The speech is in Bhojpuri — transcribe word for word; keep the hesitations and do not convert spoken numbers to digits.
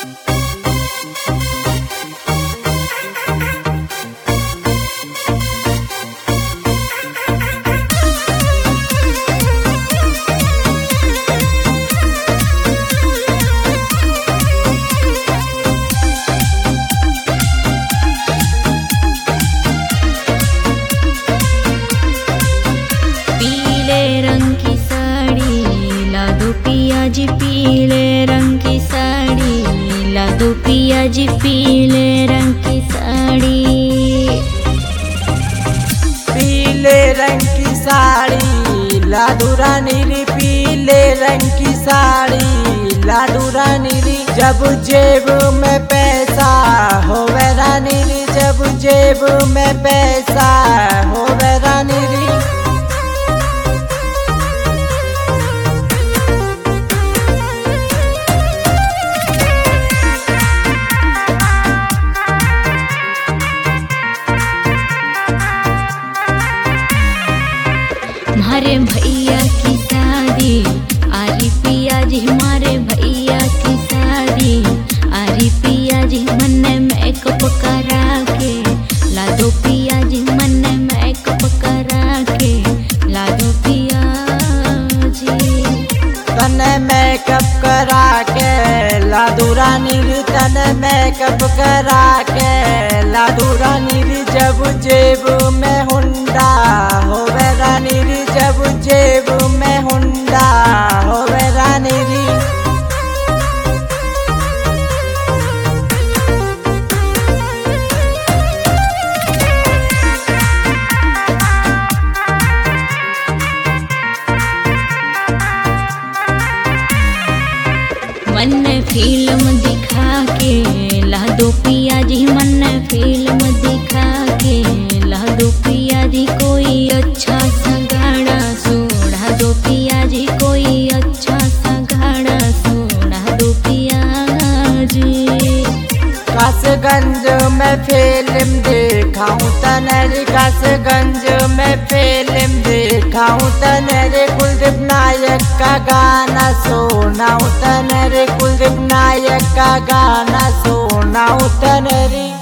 जी पीले रंग की साड़ी ला दो पिया जी पीले रंग की साड़ी। पीले रंग की साड़ी लाडू रानी री, पीले रंग की साड़ी लाडू रानी री। जब जेब में पैसा होवे रानी री, जब जेब में पैसा होवे रानी री। हमारे भैया की शादी आरी पिया जी, हमारे भैया की शादी आरी पिया जी। मन मेकअप करा के ला दो पिया जी, मन मेकअप करा के ला दो पिया जी। तने मेकअप करा के लाडू रानी री, तने मेकअप करा के लाडू रानी री। जब जेब में हुंडा होवे रानी री, जब जेब में हुंडा होवे रानी री। मन फिल्म दिखा के ला दो पिया जी, मन फिल्म दिखा के ला दो पिया जी। कोई अच्छा सा गाना सुना दो पिया जी, कोई अच्छा सा गाना सुना दो पिया जी। कासगंज में फिल्म दिखाऊं तनरे, कासगंज में फिल्म दिखाऊं तनरे। कुलदीप नायक का गाना सुनाऊं तनरे, कुलदीप नायक का गाना सुनाऊं तनरे।